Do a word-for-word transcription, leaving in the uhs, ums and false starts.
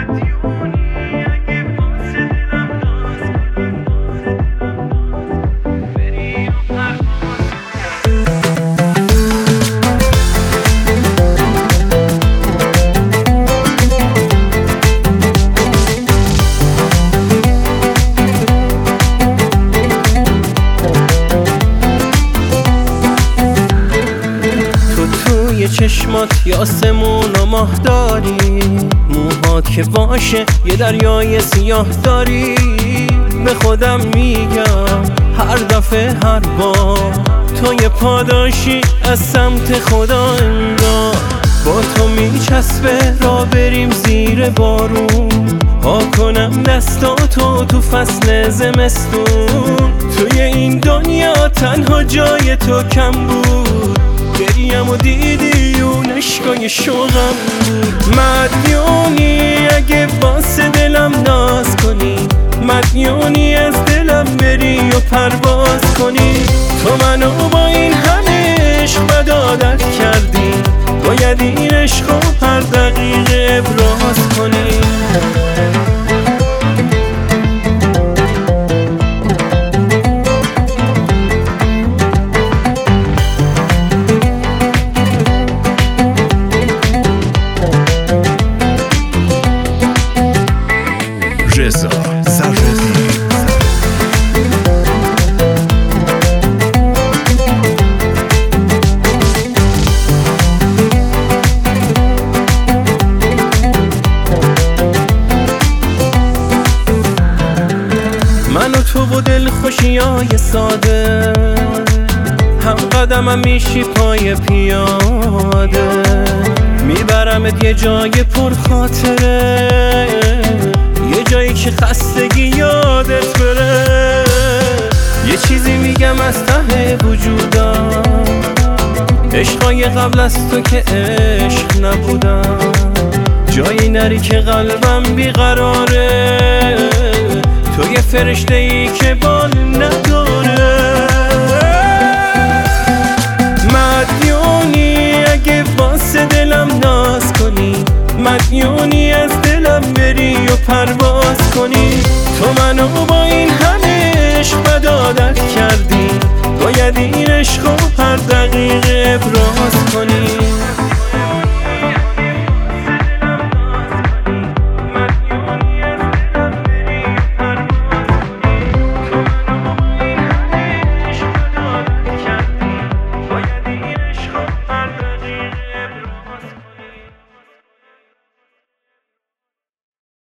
چشمات یه آسمون و ماه داری، موهات که باشه یه دریای سیاه داری. به خودم میگم هر دفعه هر بار تو یه پاداشی از سمت خدا انگار. با تو میچسبه را بریم زیر بارون، ها کنم دستاتو تو فصل زمستون. توی این دنیا تنها جای تو کم بود، گریم و دیدی اون عشقای شوقم بود. مدیونی اگه واسه دلم ناز کنی، مدیونی از دلم بری و پرواز کنی. تو منو با این همه عشق بد عادت کردی، باید این عشقو هر دقیقه ابراز کنی. رضا زرقی من و تو و دل خوشیای ساده، هم قدمم میشی پای پیاده. میبرمت یه جای پر خاطره، یه جایی که خستگی یادت بره. یه چیزی میگم از ته وجودم، عشقای قبل از تو که عشق نبودم. جایی نری که قلبم بیقراره، تو یه فرشته ای که بال نداره. مدیونی اگه واسه دلم ناز کنی، مدیونی از دلم بری و پرواز کنی. تو منو با این همه عشق بد عادت کردی، باید این عشقو هر دقیقه ابراز کنی.